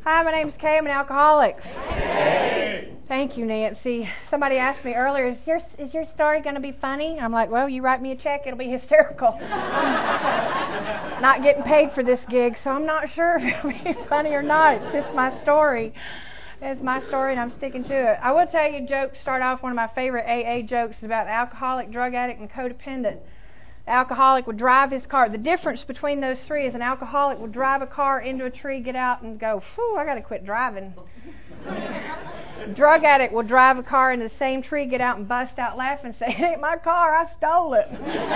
Hi, my name's Kay. I'm an alcoholic. Hey. Thank you, Nancy. Somebody asked me earlier, is your story going to be funny? I'm like, well, you write me a check, it'll be hysterical. Not getting paid for this gig, so I'm not sure if it'll be funny or not. It's just my story. It's my story, and I'm sticking to it. I will tell you a joke. Start off, one of my favorite AA jokes is about alcoholic, drug addict, and codependent. Alcoholic would drive his car. The difference between those three is an alcoholic would drive a car into a tree, get out, and go, "Phew, I got to quit driving." Drug addict will drive a car into the same tree, get out, and bust out laughing, say, "It ain't my car, I stole it."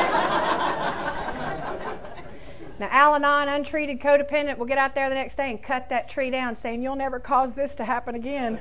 Now, Al-Anon, untreated codependent, will get out there the next day and cut that tree down, saying, "You'll never cause this to happen again."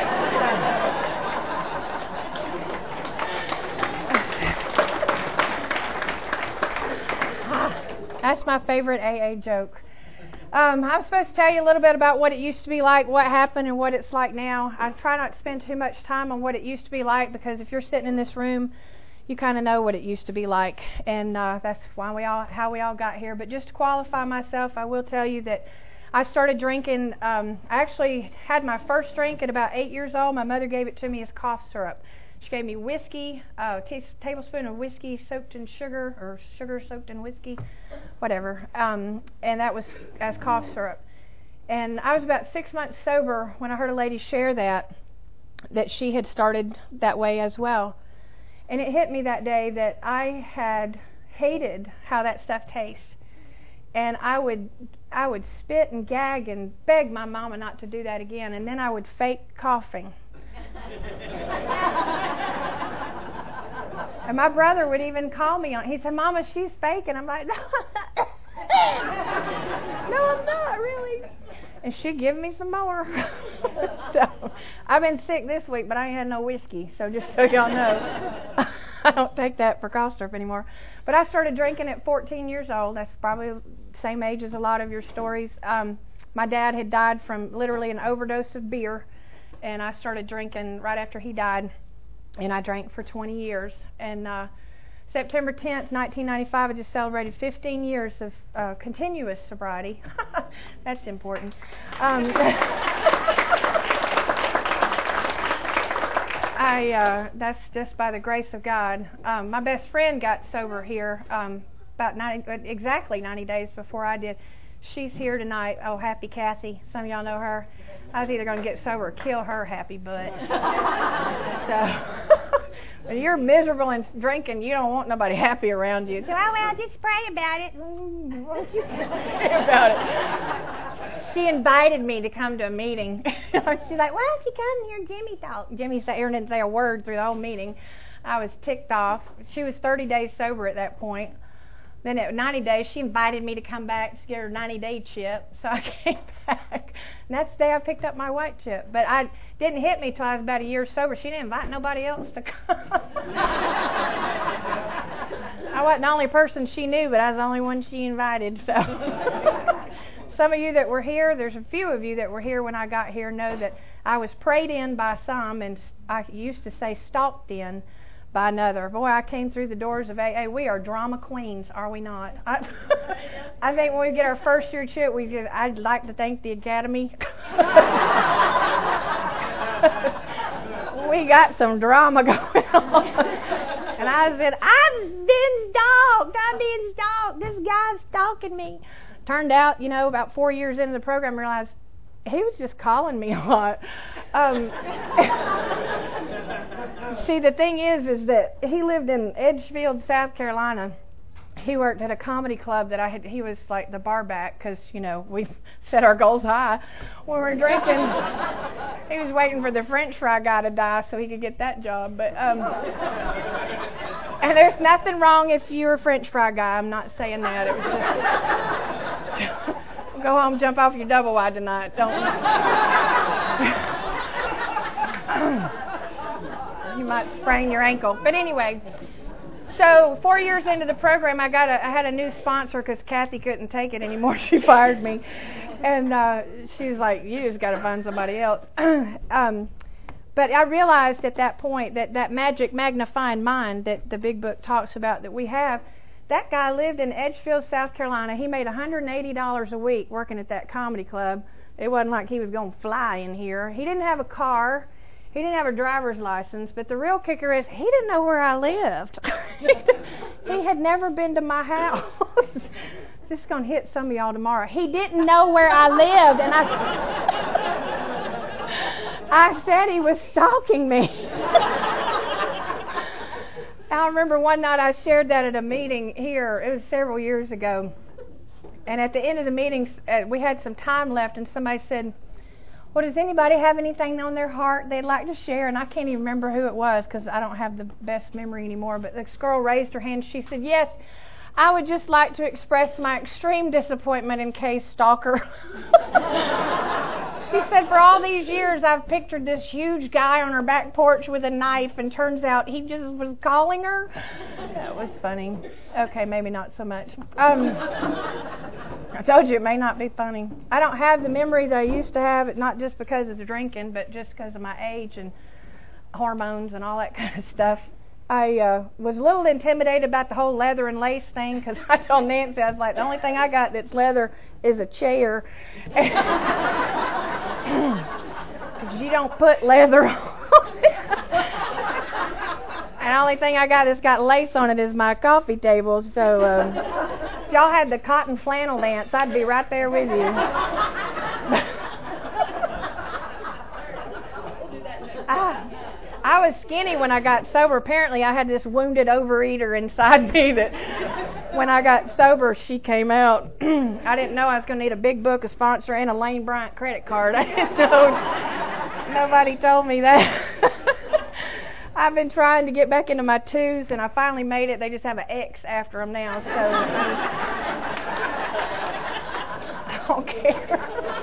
That's my favorite AA joke. I'm supposed to tell you a little bit about what it used to be like, what happened, and what it's like now. I try not to spend too much time on what it used to be like, because if you're sitting in this room, you kind of know what it used to be like, and that's how we all got here. But just to qualify myself, I will tell you that I started drinking. I actually had my first drink at about 8 years old. My mother gave it to me as cough syrup. She gave me whiskey, a tablespoon of whiskey soaked in sugar, or sugar soaked in whiskey, whatever, and that was as cough syrup. And I was about 6 months sober when I heard a lady share that she had started that way as well. And it hit me that day that I had hated how that stuff tastes. And I would spit and gag and beg my mama not to do that again, and then I would fake coughing. And my brother would even call me on. He said, "Mama, she's fake," and I'm like, "No, no, I'm not really." And she'd give me some more. So I've been sick this week, but I ain't had no whiskey. So just so y'all know, I don't take that for cough syrup anymore. But I started drinking at 14 years old. That's probably the same age as a lot of your stories. My dad had died from literally an overdose of beer, and I started drinking right after he died, and I drank for 20 years. And September 10th, 1995, I just celebrated 15 years of continuous sobriety. That's important. That's just by the grace of God. My best friend got sober here exactly 90 days before I did. She's here tonight. Oh, Happy Kathy. Some of y'all know her. I was either going to get sober or kill her happy butt. So, when you're miserable and drinking, you don't want nobody happy around you. So, well, just pray about it. Why don't you pray about it? She invited me to come to a meeting. She's like, "Why don't you come here, Jimmy talk?" Jimmy didn't say a word through the whole meeting. I was ticked off. She was 30 days sober at that point. Then at 90 days, she invited me to come back to get her 90-day chip. So I came back. And that's the day I picked up my white chip. But I didn't hit me till I was about a year sober. She didn't invite nobody else to come. I wasn't the only person she knew, but I was the only one she invited. So some of you that were here, there's a few of you that were here when I got here, know that I was prayed in by some, and I used to say stalked in by another. Boy, I came through the doors of AA. We are drama queens, are we not? I think when we get our first year chip, I'd like to thank the Academy. We got some drama going on. And I said, "I'm being stalked. This guy's stalking me." Turned out, about 4 years into the program, I realized he was just calling me a lot. See, the thing is that he lived in Edgefield, South Carolina. He worked at a comedy club that he was like the bar back, because, we set our goals high when we were drinking. He was waiting for the French fry guy to die so he could get that job. But and there's nothing wrong if you're a French fry guy. I'm not saying that. It was just go home, jump off your double wide tonight. Don't. You might sprain your ankle. But anyway, so 4 years into the program, I had a new sponsor because Kathy couldn't take it anymore. She fired me, and she was like, "You just got to find somebody else." But I realized at that point that magic magnifying mind that the Big Book talks about that we have. That guy lived in Edgefield, South Carolina. He made $180 a week working at that comedy club. It wasn't like he was going to fly in here. He didn't have a car. He didn't have a driver's license. But the real kicker is he didn't know where I lived. He had never been to my house. This is going to hit some of y'all tomorrow. He didn't know where I lived. And I said he was stalking me. I remember one night I shared that at a meeting here. It was several years ago. And at the end of the meeting, we had some time left, and somebody said, well, does anybody have anything on their heart they'd like to share? And I can't even remember who it was because I don't have the best memory anymore. But this girl raised her hand. She said, yes, I would just like to express my extreme disappointment in Kay's stalker. She said, for all these years, I've pictured this huge guy on her back porch with a knife, and turns out he just was calling her. That was funny. Okay, maybe not so much. I told you it may not be funny. I don't have the memory that I used to have, not just because of the drinking, but just because of my age and hormones and all that kind of stuff. I was a little intimidated about the whole leather and lace thing because I told Nancy, I was like, the only thing I got that's leather is a chair. Because you don't put leather on it. And the only thing I got that's got lace on it is my coffee table. So if y'all had the cotton flannel dance, I'd be right there with you. I was skinny when I got sober. Apparently, I had this wounded overeater inside me that when I got sober, she came out. I didn't know I was going to need a big book, a sponsor, and a Lane Bryant credit card. I didn't know. Nobody told me that. I've been trying to get back into my twos, and I finally made it. They just have an X after them now, so I don't care.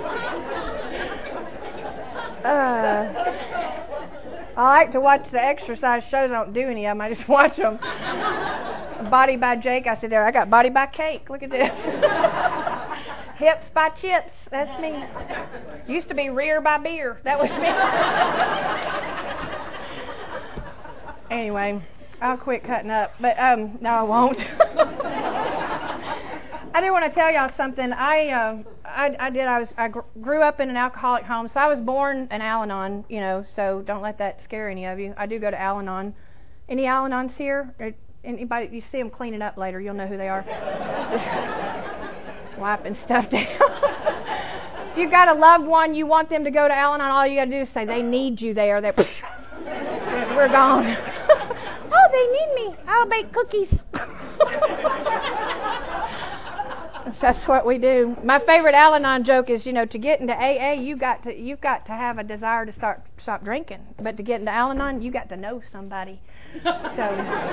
I like to watch the exercise shows. I don't do any of them. I just watch them. Body by Jake. I said, there, I got Body by Cake. Look at this. Hips by Chips. That's me. Used to be Rear by Beer. That was me. Anyway, I'll quit cutting up. But no, I won't. I do want to tell y'all something. I grew up in an alcoholic home, so I was born an Al-Anon, so don't let that scare any of you. I do go to Al-Anon. Any Al-Anons here? Anybody? You see them cleaning up later, you'll know who they are. Wiping stuff down. If you got a loved one, you want them to go to Al-Anon, all you got to do is say, they need you there. We're gone. Oh, they need me. I'll bake cookies. That's what we do. My favorite Al-Anon joke is, to get into AA, you've got to have a desire to stop drinking. But to get into Al-Anon, you got to know somebody. So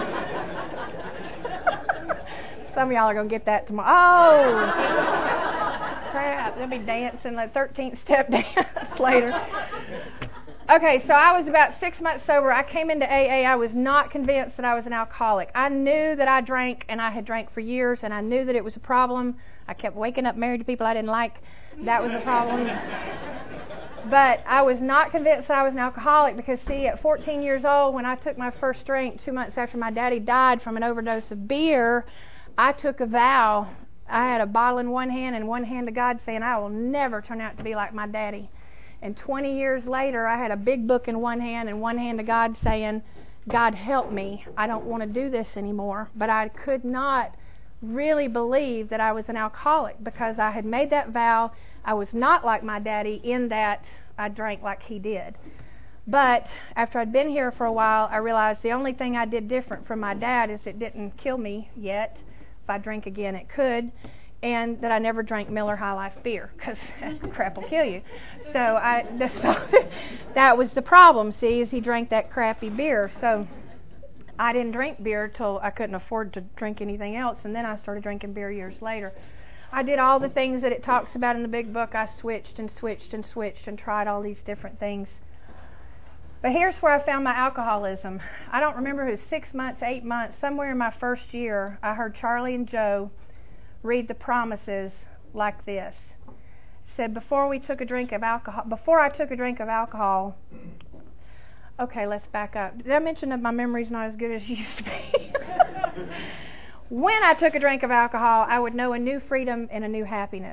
some of y'all are gonna get that tomorrow. Oh, crap! They'll be dancing the 13th step dance later. Okay, so I was about 6 months sober. I came into AA. I was not convinced that I was an alcoholic. I knew that I drank, and I had drank for years, and I knew that it was a problem. I kept waking up married to people I didn't like. That was a problem. But I was not convinced that I was an alcoholic because, see, at 14 years old, when I took my first drink 2 months after my daddy died from an overdose of beer, I took a vow. I had a bottle in one hand and one hand to God saying, I will never turn out to be like my daddy. And 20 years later, I had a big book in one hand and one hand to God saying, God help me. I don't want to do this anymore. But I could not really believe that I was an alcoholic because I had made that vow. I was not like my daddy in that I drank like he did. But after I'd been here for a while, I realized the only thing I did different from my dad is it didn't kill me yet. If I drink again, it could. And that I never drank Miller High Life beer because that crap will kill you. So that was the problem, see, is he drank that crappy beer. So I didn't drink beer till I couldn't afford to drink anything else, and then I started drinking beer years later. I did all the things that it talks about in the big book. I switched and tried all these different things. But here's where I found my alcoholism. I don't remember if it was 6 months, 8 months, somewhere in my first year, I heard Charlie and Joe read the promises like this. It said, before I took a drink of alcohol, okay, let's back up. Did I mention that my memory's not as good as it used to be? When I took a drink of alcohol, I would know a new freedom and a new happiness.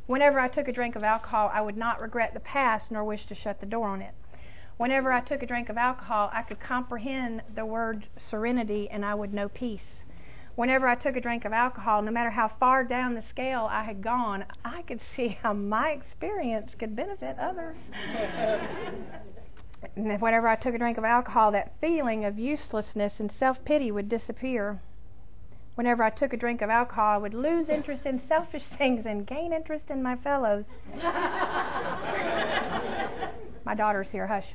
Whenever I took a drink of alcohol, I would not regret the past nor wish to shut the door on it. Whenever I took a drink of alcohol, I could comprehend the word serenity and I would know peace. Whenever I took a drink of alcohol, no matter how far down the scale I had gone, I could see how my experience could benefit others. And whenever I took a drink of alcohol, that feeling of uselessness and self-pity would disappear. Whenever I took a drink of alcohol, I would lose interest in selfish things and gain interest in my fellows. My daughter's here, hush.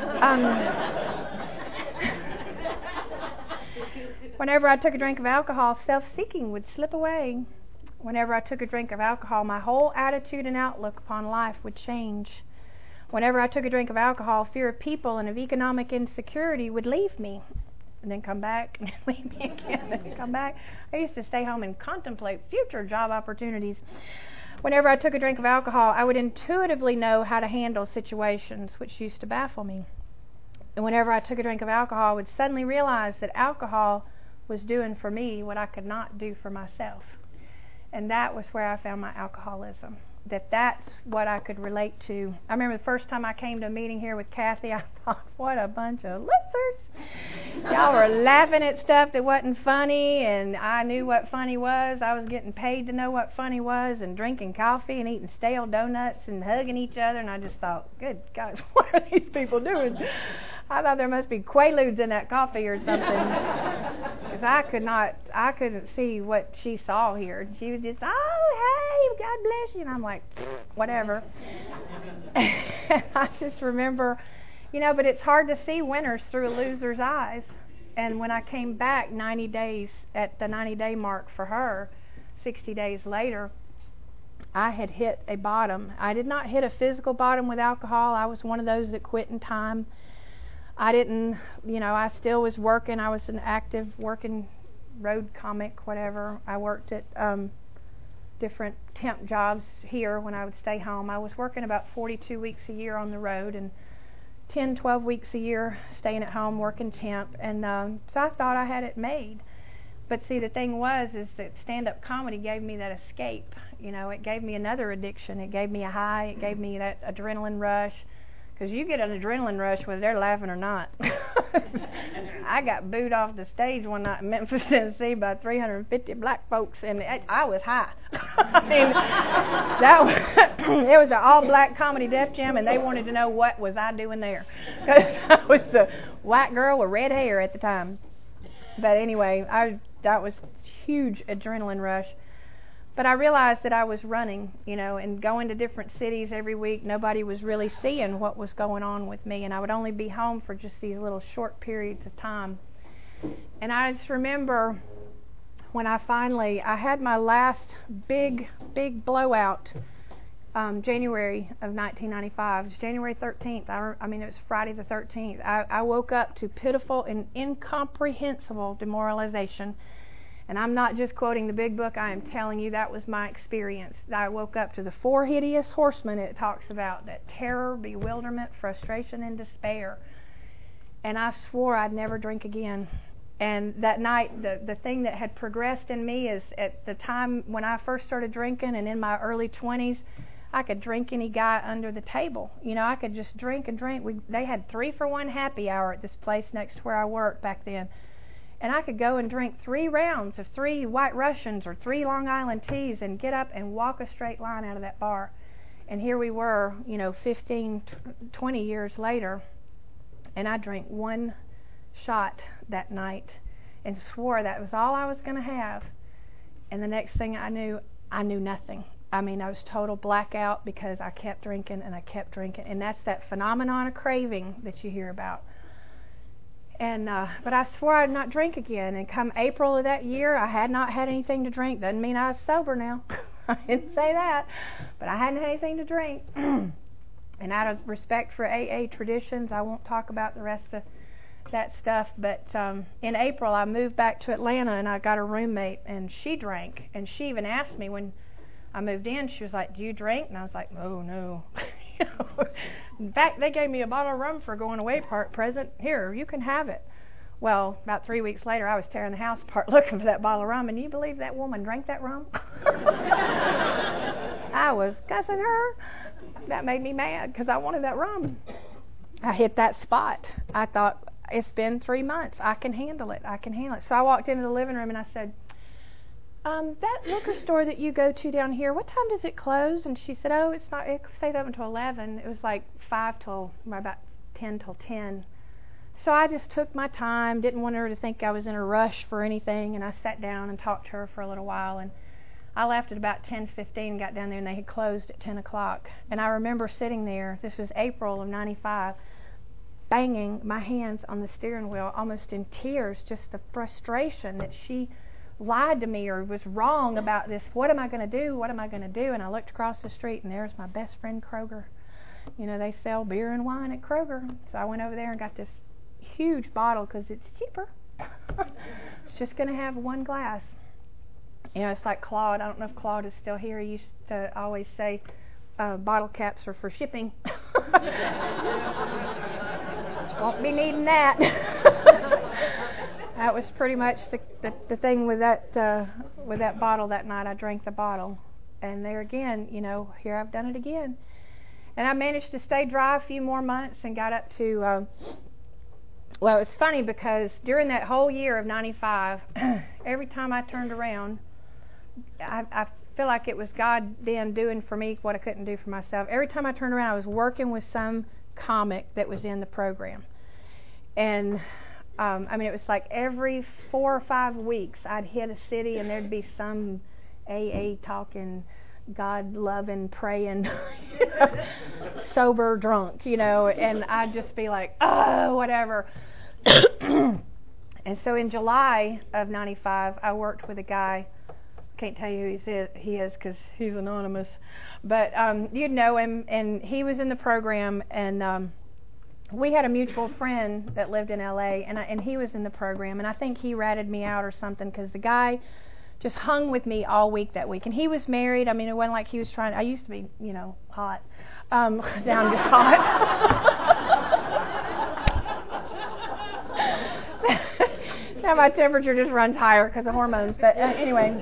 Whenever I took a drink of alcohol, self-seeking would slip away. Whenever I took a drink of alcohol, my whole attitude and outlook upon life would change. Whenever I took a drink of alcohol, fear of people and of economic insecurity would leave me. And then come back, and leave me again, and come back. I used to stay home and contemplate future job opportunities. Whenever I took a drink of alcohol, I would intuitively know how to handle situations, which used to baffle me. And whenever I took a drink of alcohol, I would suddenly realize that alcohol was doing for me what I could not do for myself. And that was where I found my alcoholism. That's what I could relate to. I remember the first time I came to a meeting here with Kathy, I thought, what a bunch of losers. Y'all were laughing at stuff that wasn't funny, and I knew what funny was. I was getting paid to know what funny was, and drinking coffee and eating stale donuts and hugging each other, and I just thought, good God, what are these people doing? I thought there must be Quaaludes in that coffee or something. Because I couldn't see what she saw here. She was just, oh, hey, God bless you. And I'm like, whatever. And I just remember, but it's hard to see winners through a loser's eyes. And when I came back 90 days, at the 90-day mark for her, 60 days later, I had hit a bottom. I did not hit a physical bottom with alcohol. I was one of those that quit in time. I didn't, I still was working. I was an active working road comic, whatever. I worked at different temp jobs here when I would stay home. I was working about 42 weeks a year on the road and 10, 12 weeks a year staying at home working temp. And so I thought I had it made. But see, the thing is that stand-up comedy gave me that escape. It gave me another addiction. It gave me a high. It gave me that adrenaline rush. Because you get an adrenaline rush whether they're laughing or not. I got booed off the stage one night in Memphis, Tennessee by 350 black folks, and I was high. I mean, it was an all-black comedy Def Jam, and they wanted to know what was I doing there. Because I was a white girl with red hair at the time. But anyway, that was huge adrenaline rush. But I realized that I was running, and going to different cities every week. Nobody was really seeing what was going on with me, and I would only be home for just these little short periods of time. And I just remember when I had my last big blowout, January of 1995. It was January 13th. It was Friday the 13th. I woke up to pitiful and incomprehensible demoralization. And I'm not just quoting the big book, I am telling you that was my experience. I woke up to the 4 hideous horsemen it talks about, that terror, bewilderment, frustration, and despair. And I swore I'd never drink again. And that night, the thing that had progressed in me is at the time when I first started drinking and in my early 20s, I could drink any guy under the table. I could just drink and drink. They had 3-for-1 happy hour at this place next to where I worked back then. And I could go and drink 3 rounds of 3 White Russians or 3 Long Island teas and get up and walk a straight line out of that bar. And here we were, 15, 20 years later, and I drank 1 shot that night and swore that was all I was going to have. And the next thing I knew nothing. I was total blackout because I kept drinking and I kept drinking. And that's that phenomenon of craving that you hear about. And but I swore I'd not drink again. And come April of that year, I had not had anything to drink. Doesn't mean I was sober now. I didn't say that. But I hadn't had anything to drink. And out of respect for AA traditions, I won't talk about the rest of that stuff. But in April, I moved back to Atlanta, and I got a roommate, and she drank. And she even asked me when I moved in, she was like, "Do you drink?" And I was like, "Oh, no." In fact, they gave me a bottle of rum for a going away present. Here, you can have it. Well, about 3 weeks later, I was tearing the house apart looking for that bottle of rum, and you believe that woman drank that rum? I was cussing her. That made me mad because I wanted that rum. I hit that spot. I thought, it's been 3 months. I can handle it. So I walked into the living room and I said, that liquor store that you go to down here, what time does it close? And she said, it stays open until 11. It was like 5 till about 10 till 10. So I just took my time, didn't want her to think I was in a rush for anything, and I sat down and talked to her for a little while. And I left at about 10:15, got down there, and they had closed at 10 o'clock. And I remember sitting there, this was April of 95, banging my hands on the steering wheel, almost in tears, just the frustration that she lied to me or was wrong about this. What am I going to do? What am I going to do? And I looked across the street, and there's my best friend Kroger. You know, they sell beer and wine at Kroger. So I went over there and got this huge bottle because it's cheaper. It's just going to have one glass. You know, it's like Claude. I don't know if Claude is still here. He used to always say, bottle caps are for shipping. Won't be needing that. That was pretty much the thing with that bottle that night. I drank the bottle. And there again, you know, here I've done it again. And I managed to stay dry a few more months and got up to, well, it was funny because during that whole year of 95, every time I turned around, I feel like it was God then doing for me what I couldn't do for myself. Every time I turned around, I was working with some comic that was in the program. And, I mean, it was like every 4 or 5 weeks, I'd hit a city and there'd be some AA talking, God loving, praying, sober drunk, you know, and I'd just be like, oh, whatever. And so in July of 95, I worked with a guy. Can't tell you who he is because he's anonymous, but you'd know him, and he was in the program, and we had a mutual friend that lived in LA, and he was in the program, and I think he ratted me out or something because the guy just hung with me all week that week, and he was married. I mean, it wasn't like he was trying. I used to be, you know, hot. Now I'm just hot. Now my temperature just runs higher because of hormones. But anyway,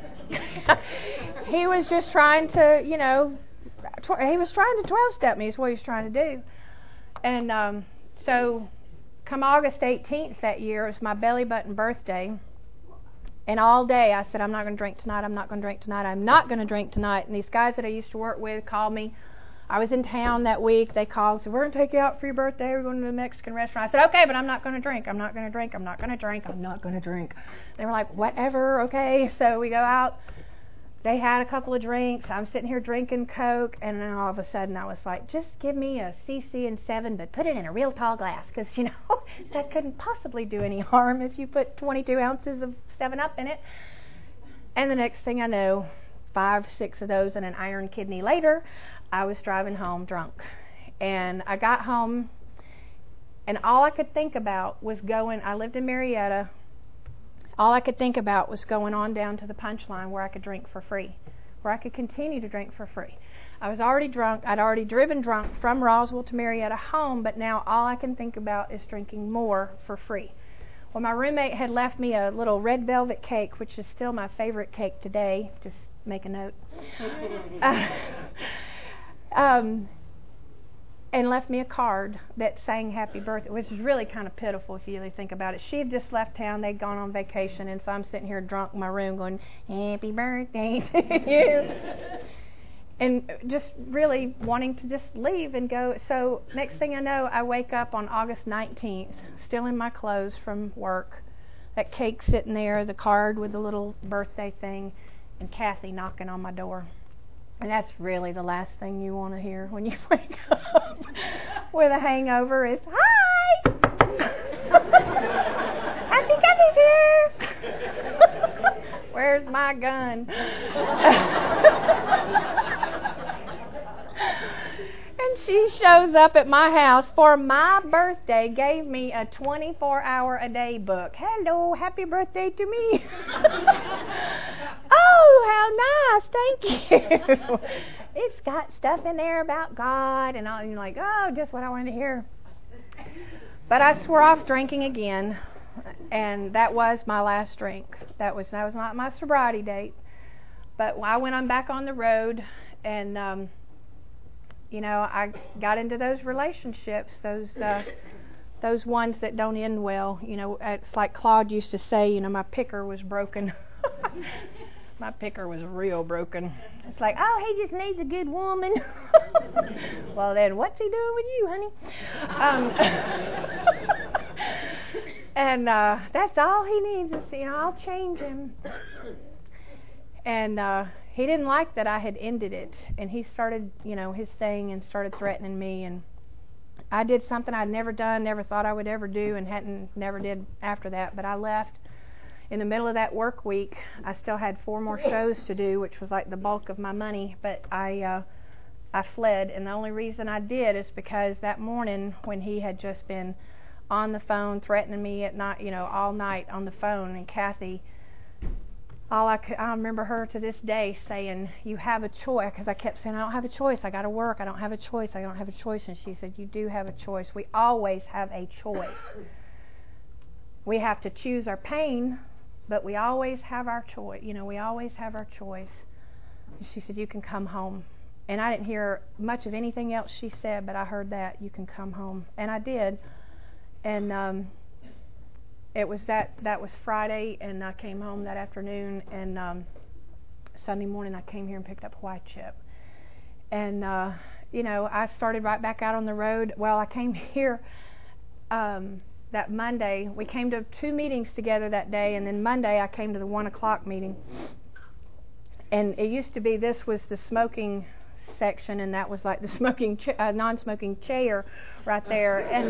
he was just trying to, you know, he was trying to 12-step me is what he was trying to do. And so come August 18th that year, it was my belly button birthday. And all day I said, I'm not going to drink tonight. I'm not going to drink tonight. I'm not going to drink tonight. And these guys that I used to work with called me. I was in town that week. They called and said, we're going to take you out for your birthday. We're going to the Mexican restaurant. I said, okay, but I'm not going to drink. I'm not going to drink. I'm not going to drink. I'm not going to drink. They were like, whatever, okay. So we go out. They had a couple of drinks. I'm sitting here drinking Coke. And then all of a sudden I was like, just give me a CC and 7, but put it in a real tall glass. Because, you know, that couldn't possibly do any harm if you put 22 ounces of 7-Up in it. And the next thing I know, 5, 6 of those and an iron kidney later, I was driving home drunk. And I got home, and all I could think about was I lived in Marietta. All I could think about was going on down to the Punchline where I could drink for free, where I could continue to drink for free. I was already drunk. I'd already driven drunk from Roswell to Marietta home, but now all I can think about is drinking more for free. Well, my roommate had left me a little red velvet cake, which is still my favorite cake today. Just make a note. And left me a card that sang happy birthday, which is really kind of pitiful if you really think about it. She had just left town. They'd gone on vacation, and so I'm sitting here drunk in my room going, happy birthday to you. And just really wanting to just leave and go. So next thing I know, I wake up on August 19th, still in my clothes from work, that cake sitting there, the card with the little birthday thing, and Kathy knocking on my door. And that's really the last thing you want to hear when you wake up with a hangover is, hi! Happy Kathy's here! Where's my gun? And she shows up at my house for my birthday, gave me a 24-hour-a-day book. Hello, happy birthday to me. Oh, how nice, thank you. It's got stuff in there about God and all. And you're like, oh, just what I wanted to hear. But I swore off drinking again, and that was my last drink. That was not my sobriety date. But I went on back on the road, And I got into those relationships, those ones that don't end well. It's like Claude used to say, my picker was broken. My picker was real broken. It's like, oh, he just needs a good woman. Well, then what's he doing with you, honey? And that's all he needs is, I'll change him. And he didn't like that I had ended it. And he started, his thing and started threatening me. And I did something I'd never done, never thought I would ever do, and never did after that. But I left in the middle of that work week. I still had 4 more shows to do, which was like the bulk of my money. But I fled. And the only reason I did is because that morning when he had just been on the phone threatening me at night, all night on the phone, and Kathy, I remember her to this day saying, you have a choice, because I kept saying, I don't have a choice, I got to work, I don't have a choice, I don't have a choice. And she said, you do have a choice. We always have a choice. We have to choose our pain, but we always have our choice. We always have our choice. And she said, you can come home. And I didn't hear much of anything else she said, but I heard that, you can come home. And I did. And it was that was Friday, and I came home that afternoon, and Sunday morning I came here and picked up White Chip. And I started right back out on the road. Well, I came here that Monday. We came to 2 meetings together that day, and then Monday I came to the 1:00 meeting. And it used to be this was the smoking section, and that was like the smoking non-smoking chair right there. And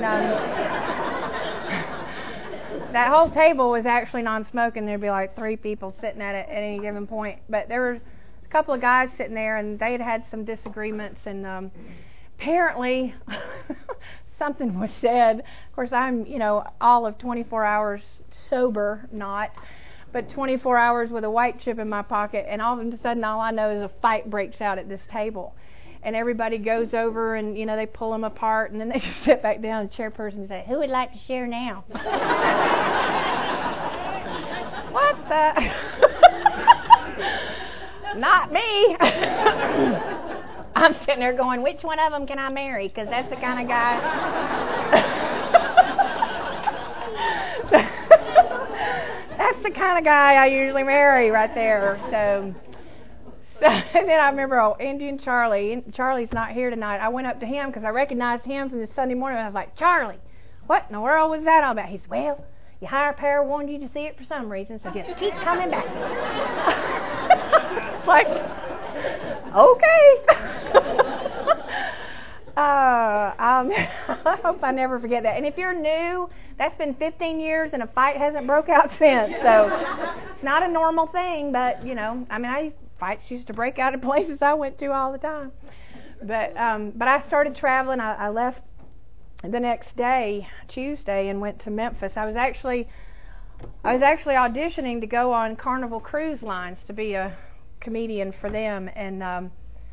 that whole table was actually non-smoking. There'd be like 3 people sitting at it at any given point. But there were a couple of guys sitting there, and they'd had some disagreements, and apparently something was said. Of course, I'm, all of 24 hours sober, but 24 hours with a White Chip in my pocket, and all of a sudden all I know is a fight breaks out at this table. And everybody goes over, and they pull them apart, and then they just sit back down. The chairperson says, "Who would like to share now?" What the? Not me. I'm sitting there going, which one of them can I marry? Because that's the kind of guy. That's the kind of guy I usually marry right there. So and then I remember Indian Charlie. Charlie's not here tonight. I went up to him because I recognized him from the Sunday morning. And I was like, Charlie, what in the world was that all about? He said, well, your higher power wanted you to see it for some reason, so just keep coming back. It's like, okay. I hope I never forget that. And if you're new, that's been 15 years and a fight hasn't broke out since. So it's not a normal thing, but fights used to break out at places I went to all the time. But I started traveling. I left the next day, Tuesday, and went to Memphis. I was actually auditioning to go on Carnival Cruise Lines to be a comedian for them, and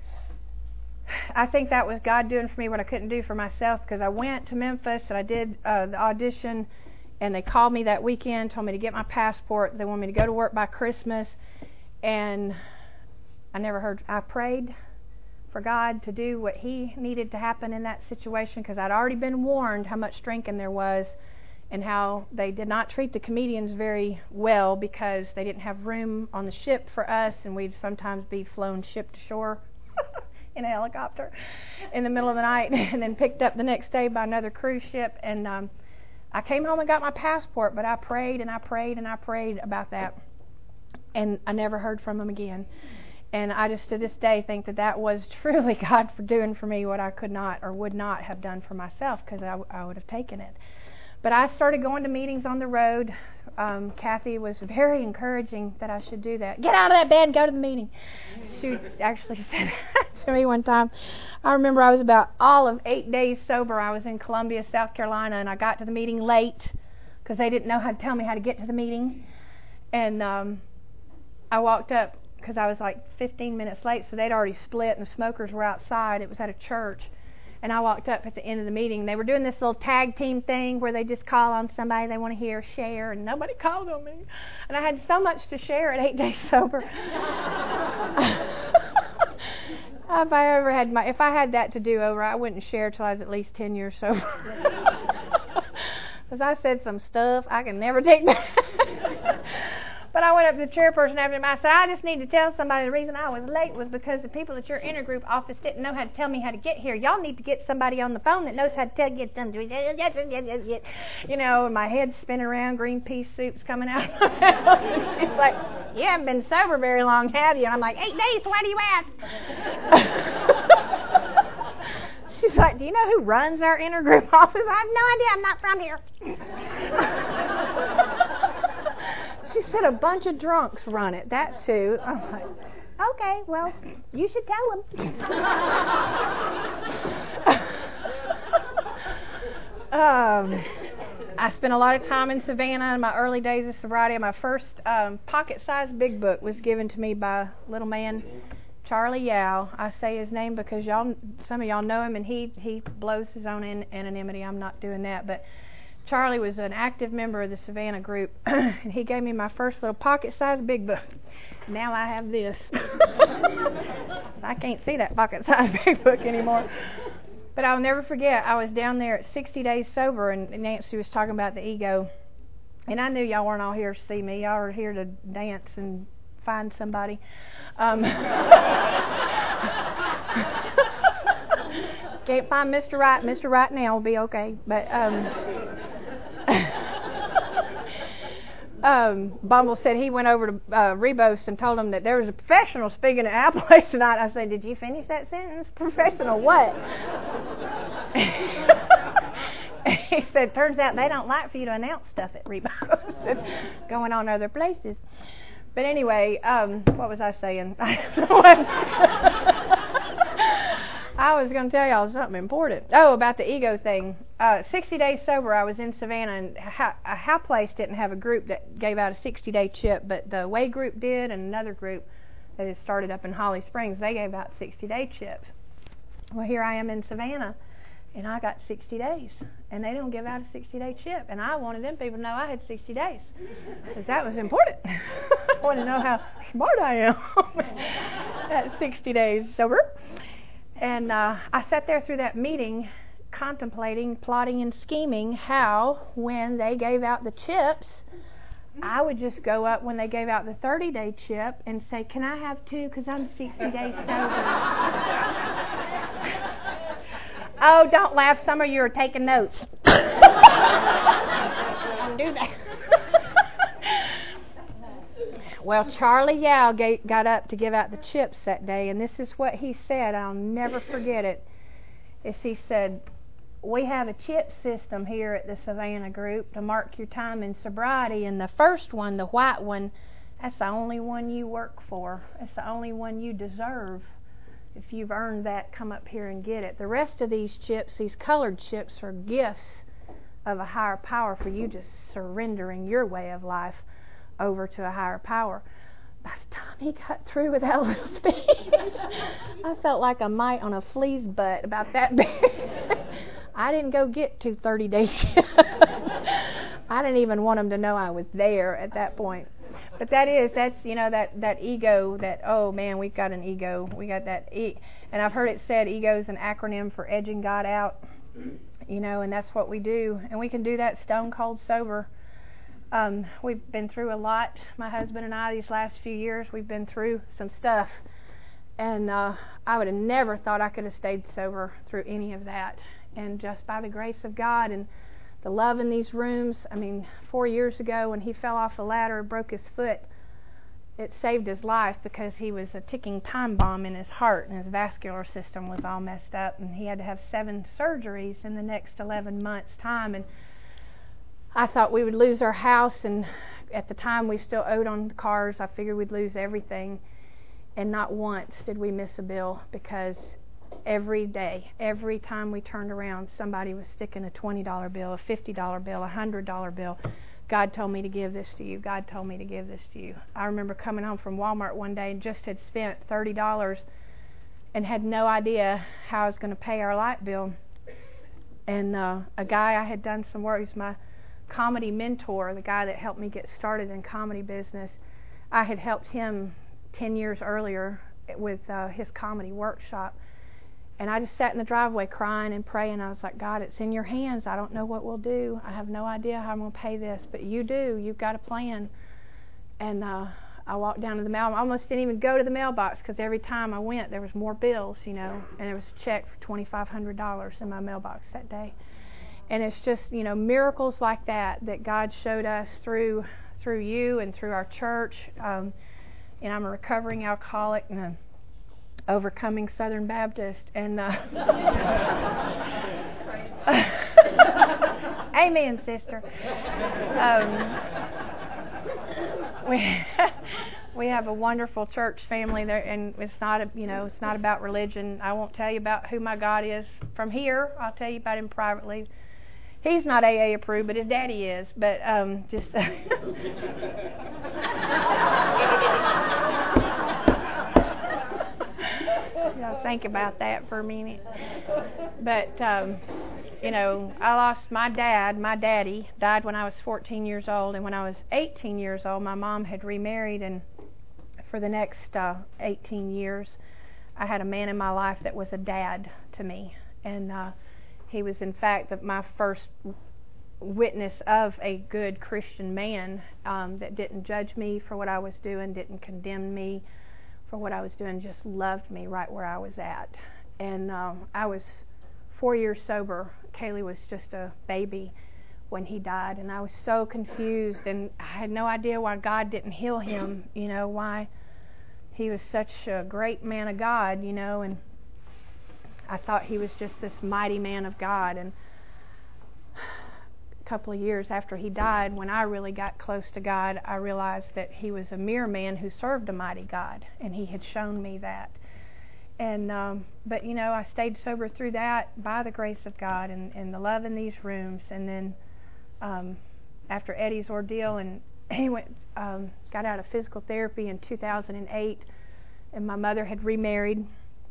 I think that was God doing for me what I couldn't do for myself, because I went to Memphis and I did the audition, and they called me that weekend, told me to get my passport. They wanted me to go to work by Christmas, and I prayed for God to do what He needed to happen in that situation, because I'd already been warned how much drinking there was and how they did not treat the comedians very well because they didn't have room on the ship for us, and we'd sometimes be flown ship to shore in a helicopter in the middle of the night and then picked up the next day by another cruise ship. And I came home and got my passport, but I prayed and I prayed and I prayed about that, and I never heard from them again. And I just to this day think that was truly God for doing for me what I could not or would not have done for myself, because I would have taken it. But I started going to meetings on the road. Kathy was very encouraging that I should do that. Get out of that bed and go to the meeting. She actually said that to me one time. I remember I was about all of 8 days sober. I was in Columbia, South Carolina, and I got to the meeting late because they didn't know how to tell me how to get to the meeting. And I walked up because I was like 15 minutes late, so they'd already split and the smokers were outside. It was at a church. And I walked up at the end of the meeting. They were doing this little tag team thing where they just call on somebody they want to hear share, and nobody called on me. And I had so much to share at 8 days sober. If I had that to do over, I wouldn't share till I was at least 10 years sober. Because I said some stuff I can never take back. But I went up to the chairperson after him. I said, I just need to tell somebody the reason I was late was because the people at your intergroup office didn't know how to tell me how to get here. Y'all need to get somebody on the phone that knows how to get them. You know, and my head's spinning around, green pea soup's coming out. She's like, you haven't been sober very long, have you? And I'm like, 8 days, why do you ask? She's like, do you know who runs our intergroup office? I have no idea. I'm not from here. She said a bunch of drunks run it. That's who. I'm like, okay, well, you should tell them. I spent a lot of time in Savannah in my early days of sobriety. My first pocket-sized big book was given to me by a little man, Charlie Yao. I say his name because some of y'all know him, and he blows his own anonymity. I'm not doing that, but Charlie was an active member of the Savannah group, and he gave me my first little pocket-sized big book. Now I have this. I can't see that pocket-sized big book anymore. But I'll never forget, I was down there at 60 Days Sober, and Nancy was talking about the ego. And I knew y'all weren't all here to see me. Y'all were here to dance and find somebody. Can't find Mr. Right. Mr. Right now will be okay. But Bumble said he went over to Rebos and told him that there was a professional speaking at our place tonight. I said, did you finish that sentence? Professional what? He said, turns out they don't like for you to announce stuff at Rebos and going on other places. But anyway, what was I saying? I was going to tell y'all something important. Oh, about the ego thing. 60 Days Sober, I was in Savannah, and How Place didn't have a group that gave out a 60-day chip, but the Way group did, and another group that had started up in Holly Springs, they gave out 60-day chips. Well, here I am in Savannah, and I got 60 days, and they don't give out a 60-day chip, and I wanted them people to know I had 60 days, because that was important. I want to know how smart I am at 60 days sober. And I sat there through that meeting contemplating, plotting, and scheming how, when they gave out the chips, I would just go up when they gave out the 30-day chip and say, can I have 2 because I'm 60 days sober? Oh, don't laugh. Some of you are taking notes. Don't do that. Well, Charlie Yao got up to give out the chips that day, and this is what he said. I'll never forget it. He said, we have a chip system here at the Savannah group to mark your time in sobriety, and the first one, the white one, that's the only one you work for. It's the only one you deserve. If you've earned that, come up here and get it. The rest of these chips, these colored chips, are gifts of a higher power for you just surrendering your way of life over to a higher power. By the time he got through with that little speech, I felt like a mite on a flea's butt, about that big. I didn't go get 2 30-day chips. I didn't even want him to know I was there at that point. But that's that ego, that, oh man, we've got an ego. We got that and I've heard it said ego is an acronym for edging God out. And that's what we do. And we can do that stone cold sober. We've been through a lot, my husband and I, these last few years. We've been through some stuff. And I would have never thought I could have stayed sober through any of that. And just by the grace of God and the love in these rooms, 4 years ago when he fell off a ladder and broke his foot, it saved his life because he was a ticking time bomb in his heart, and his vascular system was all messed up, and he had to have 7 surgeries in the next 11 months' time. And I thought we would lose our house, and at the time we still owed on the cars. I figured we'd lose everything, and not once did we miss a bill, because every day, every time we turned around, somebody was sticking a $20 bill, a $50 bill, a $100 bill. God told me to give this to you. God told me to give this to you. I remember coming home from Walmart one day and just had spent $30 and had no idea how I was going to pay our light bill. And a guy I had done some work, he was my comedy mentor, the guy that helped me get started in comedy business. I had helped him 10 years earlier with his comedy workshop. And I just sat in the driveway crying and praying. I was like, God, it's in your hands. I don't know what we'll do. I have no idea how I'm going to pay this, but you do. You've got a plan. And I walked down to the mail. I almost didn't even go to the mailbox because every time I went, there was more bills, and there was a check for $2,500 in my mailbox that day. And it's just, miracles like that God showed us through you and through our church. And I'm a recovering alcoholic and an overcoming Southern Baptist. And amen, sister. We have a wonderful church family there, and it's not about religion. I won't tell you about who my God is from here. I'll tell you about him privately. He's not AA approved, but his daddy is. But just think about that for a minute. But I lost my dad. My daddy died when I was 14 years old, and when I was 18 years old, my mom had remarried, and for the next 18 years, I had a man in my life that was a dad to me, and he was, in fact, my first witness of a good Christian man that didn't judge me for what I was doing, didn't condemn me for what I was doing, just loved me right where I was at. And I was 4 years sober. Kaylee was just a baby when he died, and I was so confused, and I had no idea why God didn't heal him, why he was such a great man of God, and I thought he was just this mighty man of God. And a couple of years after he died, when I really got close to God, I realized that he was a mere man who served a mighty God, and he had shown me that. And but I stayed sober through that by the grace of God and the love in these rooms. And then after Eddie's ordeal, and he got out of physical therapy in 2008, and my mother had remarried.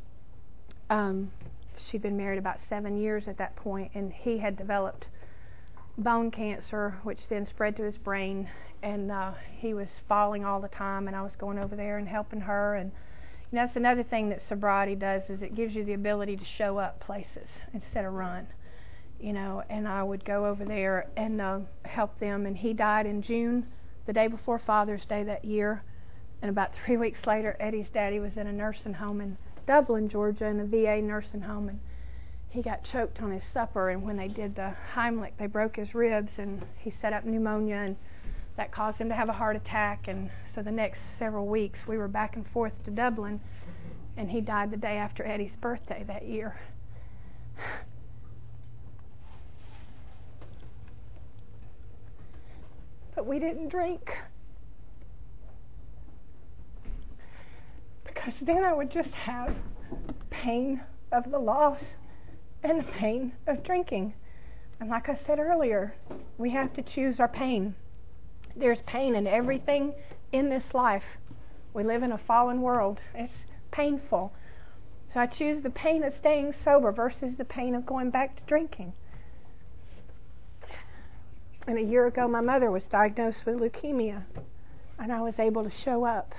She'd been married about 7 years at that point, and he had developed bone cancer, which then spread to his brain, and he was falling all the time, and I was going over there and helping her. And that's another thing that sobriety does, is it gives you the ability to show up places instead of run, and I would go over there and help them. And he died in June, the day before Father's Day that year, and about 3 weeks later, Eddie's daddy was in a nursing home in Dublin, Georgia, in a VA nursing home, and he got choked on his supper, and when they did the Heimlich, they broke his ribs, and he set up pneumonia, and that caused him to have a heart attack. And so the next several weeks we were back and forth to Dublin, and he died the day after Eddie's birthday that year. But we didn't drink, because then I would just have pain of the loss and the pain of drinking. And like I said earlier, we have to choose our pain. There's pain in everything in this life. We live in a fallen world. It's painful. So I choose the pain of staying sober versus the pain of going back to drinking. And a year ago, my mother was diagnosed with leukemia, and I was able to show up.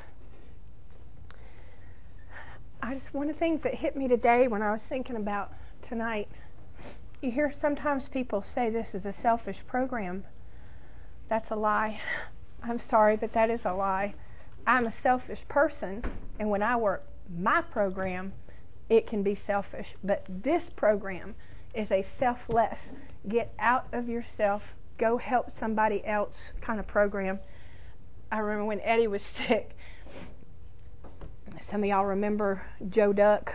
One of the things that hit me today when I was thinking about tonight, you hear sometimes people say this is a selfish program. That's a lie. I'm sorry, but that is a lie. I'm a selfish person, and when I work my program, it can be selfish. But this program is a selfless, get out of yourself, go help somebody else kind of program. I remember when Eddie was sick. Some of y'all remember Joe Duck.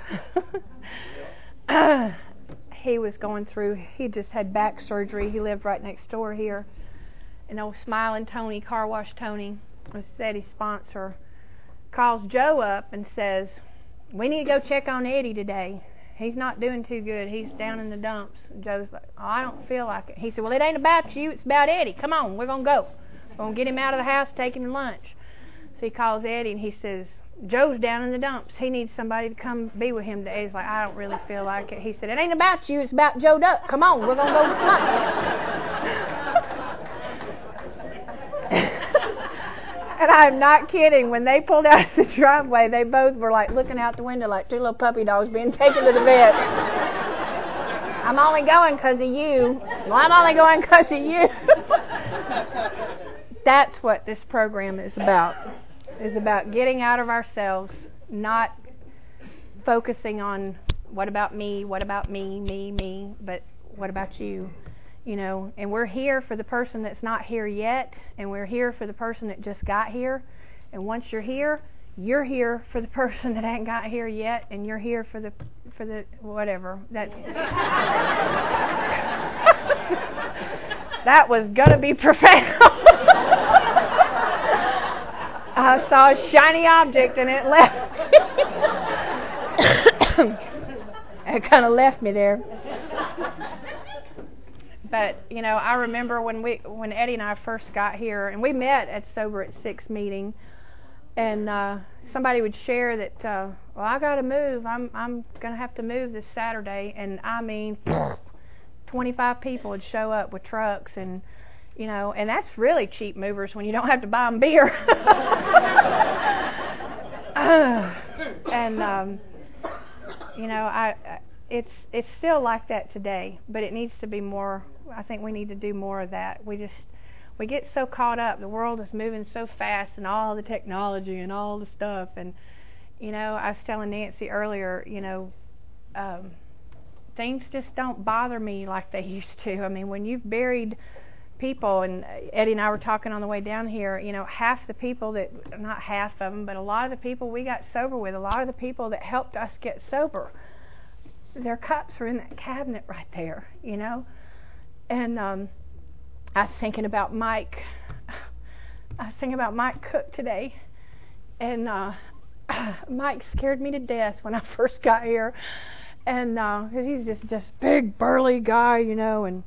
He was going through, he just had back surgery. He lived right next door here. And old Smiling Tony, Car Wash Tony, was Eddie's sponsor, calls Joe up and says, we need to go check on Eddie today. He's not doing too good. He's down in the dumps. And Joe's like, oh, I don't feel like it. He said, well, it ain't about you. It's about Eddie. Come on, we're going to go. We're going to get him out of the house, take him to lunch. So he calls Eddie and he says, Joe's down in the dumps. He needs somebody to come be with him today. He's like, I don't really feel like it. He said, it ain't about you. It's about Joe Duck. Come on, we're going to go to lunch. And I'm not kidding. When they pulled out of the driveway, they both were like looking out the window like two little puppy dogs being taken to the vet. I'm only going because of you. Well, I'm only going because of you. That's what this program is about. It's about getting out of ourselves, not focusing on what about me, but what about you? You know, and we're here for the person that's not here yet, and we're here for the person that just got here. And once you're here for the person that ain't got here yet, and you're here for the whatever. That was gonna be profound. I saw a shiny object and it left me. It kind of left me there. But, you know, I remember when Eddie and I first got here, and we met at Sober at 6 meeting, and somebody would share that, well, I got to move. I'm going to have to move this Saturday. And, I mean, 25 people would show up with trucks, and, you know, and that's really cheap movers when you don't have to buy them beer. You know, it's still like that today, but it needs to be more. I think we need to do more of that. We get so caught up. The world is moving so fast, and all the technology and all the stuff. And you know, I was telling Nancy earlier, you know, things just don't bother me like they used to. I mean, when you've buried people, and Eddie and I were talking on the way down here, you know, half the people that, not half of them, but a lot of the people we got sober with, a lot of the people that helped us get sober, their cups are in that cabinet right there, you know. And I was thinking about Mike. I was thinking about Mike Cook today, and Mike scared me to death when I first got here, and because he's just big burly guy, you know. And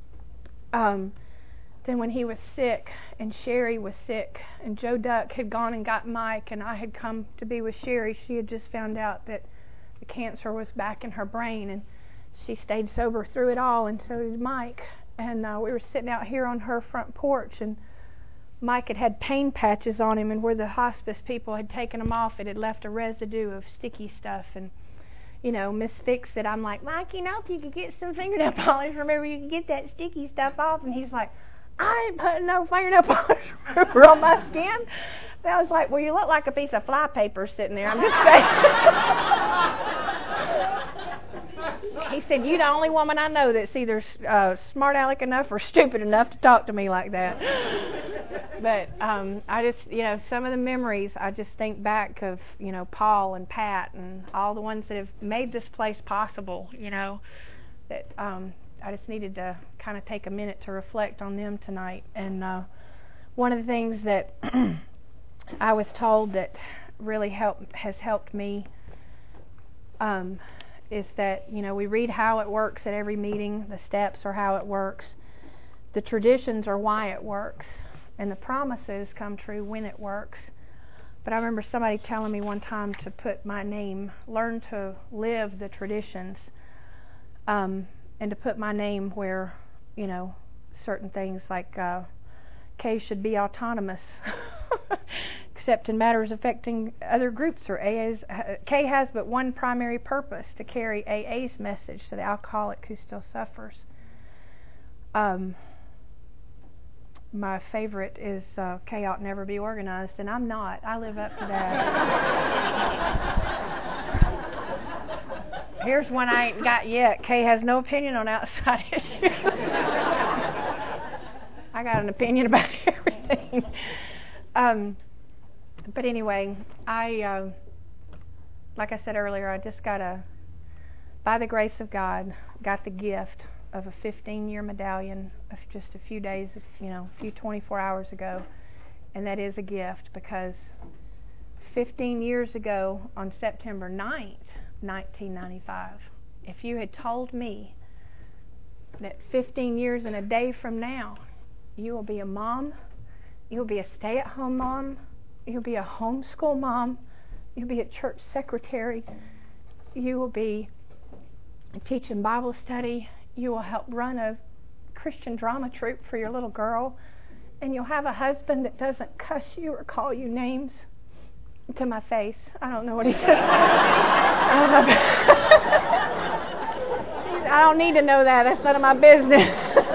then when he was sick, and Sherry was sick, and Joe Duck had gone and got Mike, and I had come to be with Sherry, she had just found out that the cancer was back in her brain, and she stayed sober through it all, and so did Mike. And we were sitting out here on her front porch, and Mike had pain patches on him, and where the hospice people had taken them off, it had left a residue of sticky stuff. And, you know, Miss Fix-It, I'm like, Mike, you know, if you could get some fingernail polish remover, you could get that sticky stuff off. And he's like, I ain't putting no fingernail polish remover on my skin. And I was like, well, you look like a piece of fly paper sitting there. I'm just saying. He said, you're the only woman I know that's either smart aleck enough or stupid enough to talk to me like that. But I just, you know, some of the memories, I just think back of, you know, Paul and Pat and all the ones that have made this place possible, you know, that I just needed to kind of take a minute to reflect on them tonight. And one of the things that I was told that really has helped me is that, you know, we read how it works at every meeting. The steps are how it works. The traditions are why it works. And the promises come true when it works. But I remember somebody telling me one time to put my name, learn to live the traditions, and to put my name where, you know, certain things like K should be autonomous, except in matters affecting other groups, or K has but one primary purpose, to carry AA's message to the alcoholic who still suffers. My favorite is K ought never be organized, and I'm not. I live up to that. Here's one I ain't got yet. K has no opinion on outside issues. I got an opinion about everything. But anyway, I, like I said earlier, I just by the grace of God, got the gift of a 15-year medallion of just a few days, you know, a few 24 hours ago. And that is a gift, because 15 years ago on September 9th, 1995, if you had told me that 15 years and a day from now, you will be a mom, you'll be a stay-at-home mom, you'll be a homeschool mom, you'll be a church secretary, you will be teaching Bible study, you will help run a Christian drama troupe for your little girl, And you'll have a husband that doesn't cuss you or call you names to my face. I don't know what he said. I don't need to know that. That's none of my business.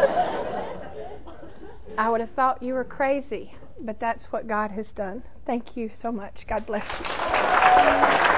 I would have thought you were crazy, but that's what God has done. Thank you so much. God bless you.